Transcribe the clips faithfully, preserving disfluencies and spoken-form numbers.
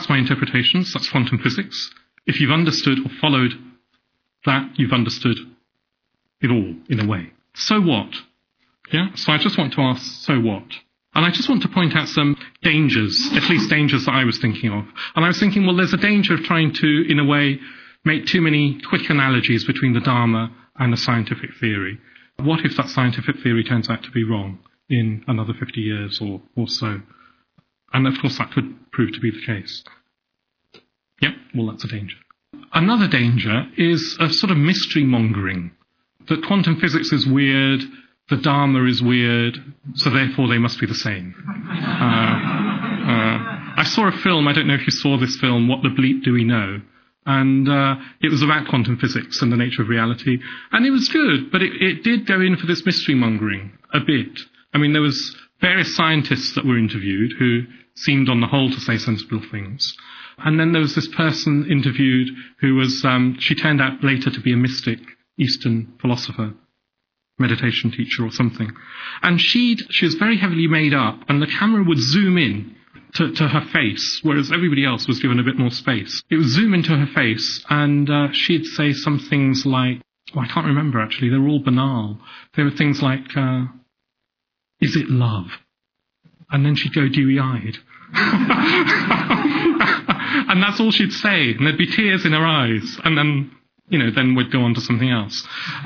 my interpretations. That's quantum physics. If you've understood or followed that, you've understood it all, in a way. So what? Yeah? So I just want to ask, so what? And I just want to point out some dangers, at least dangers that I was thinking of. And I was thinking, well, there's a danger of trying to, in a way, make too many quick analogies between the Dharma and a scientific theory. What if that scientific theory turns out to be wrong in another fifty years or, or so? And of course that could prove to be the case. Yep, well that's a danger. Another danger is a sort of mystery mongering. That quantum physics is weird, the Dharma is weird, so therefore they must be the same. Uh, uh, I saw a film, I don't know if you saw this film, What the Bleep Do We Know? And uh, it was about quantum physics and the nature of reality. And it was good, but it, it did go in for this mystery mongering a bit. I mean, there was various scientists that were interviewed who seemed on the whole to say sensible things. And then there was this person interviewed who was, um, she turned out later to be a mystic, Eastern philosopher, meditation teacher or something. And she'd, she was very heavily made up, and the camera would zoom in to, to her face, whereas everybody else was given a bit more space. It would zoom into her face, and uh, she'd say some things like, oh, I can't remember actually, they were all banal. There were things like, uh, is it love? And then she'd go dewy-eyed. And that's all she'd say, and there'd be tears in her eyes, and then, you know, then we'd go on to something else.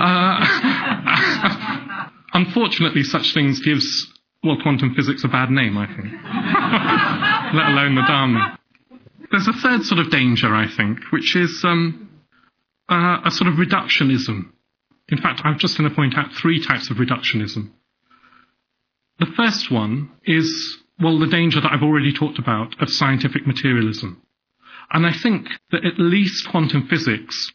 Uh, unfortunately, such things gives, well, quantum physics a bad name, I think. Let alone the Dharma. There's a third sort of danger, I think, which is um, uh, a sort of reductionism. In fact, I'm just going to point out three types of reductionism. The first one is, well, the danger that I've already talked about of scientific materialism. And I think that at least quantum physics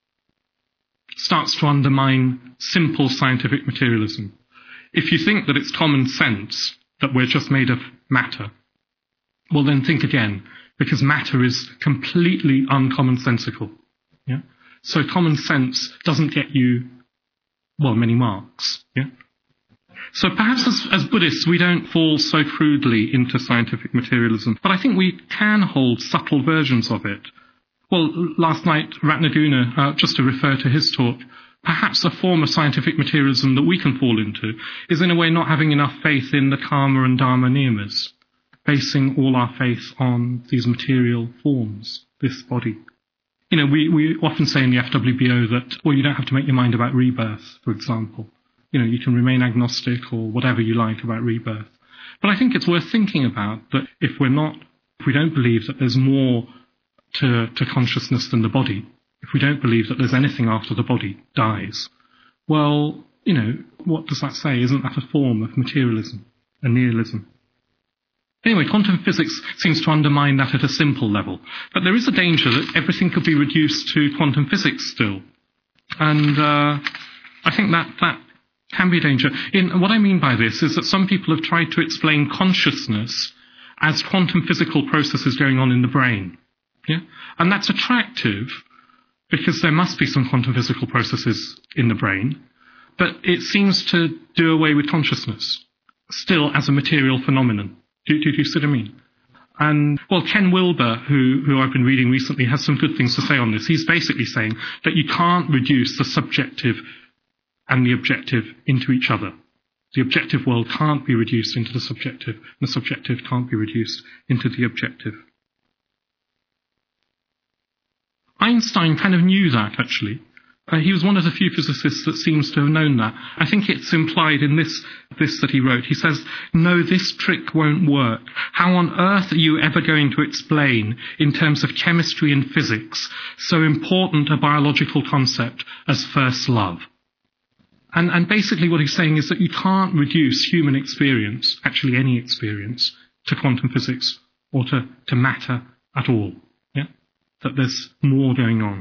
starts to undermine simple scientific materialism. If you think that it's common sense that we're just made of matter, well then think again, because matter is completely uncommonsensical. Yeah? So common sense doesn't get you, well, many marks. Yeah? So perhaps as, as Buddhists we don't fall so crudely into scientific materialism, but I think we can hold subtle versions of it. Well, last night, Ratnaguna, uh, just to refer to his talk, perhaps a form of scientific materialism that we can fall into is in a way not having enough faith in the karma and dharma niyamas, basing all our faith on these material forms, this body. You know, we, we often say in the F W B O that, well, you don't have to make your mind about rebirth, for example. You know, you can remain agnostic or whatever you like about rebirth. But I think it's worth thinking about that if we're not, if we don't believe that there's more to, to consciousness than the body, if we don't believe that there's anything after the body dies, well, you know, what does that say? Isn't that a form of materialism, a nihilism? Anyway, quantum physics seems to undermine that at a simple level. But there is a danger that everything could be reduced to quantum physics still. And uh, I think that that can be a danger. In, what I mean by this is that some people have tried to explain consciousness as quantum physical processes going on in the brain. Yeah? And that's attractive because there must be some quantum physical processes in the brain, but it seems to do away with consciousness, still as a material phenomenon. Do, do, do you see what I mean? And, well, Ken Wilber, who, who I've been reading recently, has some good things to say on this. He's basically saying that you can't reduce the subjective and the objective into each other. The objective world can't be reduced into the subjective, and the subjective can't be reduced into the objective. Einstein kind of knew that, actually. Uh, he was one of the few physicists that seems to have known that. I think it's implied in this, this that he wrote. He says, no, this trick won't work. How on earth are you ever going to explain, in terms of chemistry and physics, so important a biological concept as first love? And, and basically what he's saying is that you can't reduce human experience, actually any experience, to quantum physics or to, to matter at all. Yeah? That there's more going on.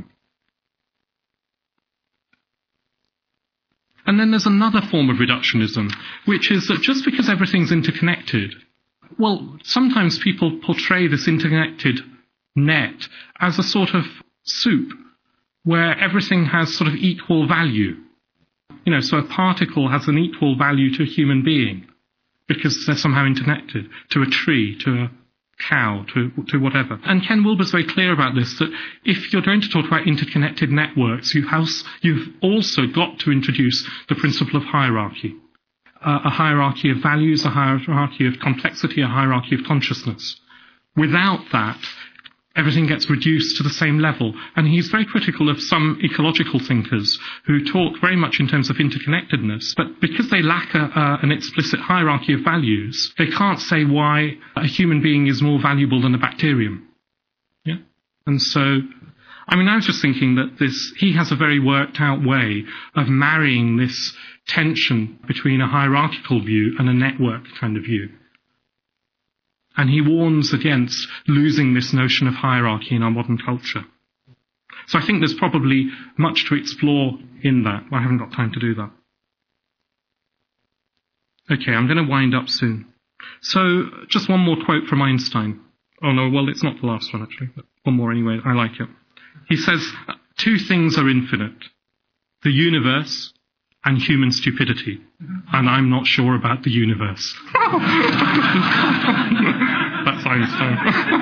And then there's another form of reductionism, which is that just because everything's interconnected, well, sometimes people portray this interconnected net as a sort of soup where everything has sort of equal value. You know, so a particle has an equal value to a human being because they're somehow interconnected, to a tree, to a cow to, to whatever. And Ken Wilber's very clear about this, that if you're going to talk about interconnected networks, you have, you've also got to introduce the principle of hierarchy. Uh, a hierarchy of values, a hierarchy of complexity, a hierarchy of consciousness. Without that, everything gets reduced to the same level. And he's very critical of some ecological thinkers who talk very much in terms of interconnectedness, but because they lack a, uh, an explicit hierarchy of values, they can't say why a human being is more valuable than a bacterium. Yeah? And so, I mean, I was just thinking that this, he has a very worked out way of marrying this tension between a hierarchical view and a network kind of view. And he warns against losing this notion of hierarchy in our modern culture. So I think there's probably much to explore in that. I haven't got time to do that. Okay, I'm going to wind up soon. So just one more quote from Einstein. Oh no, well, it's not the last one actually, but one more anyway. I like it. He says, two things are infinite: the universe and human stupidity. And I'm not sure about the universe. That's Einstein.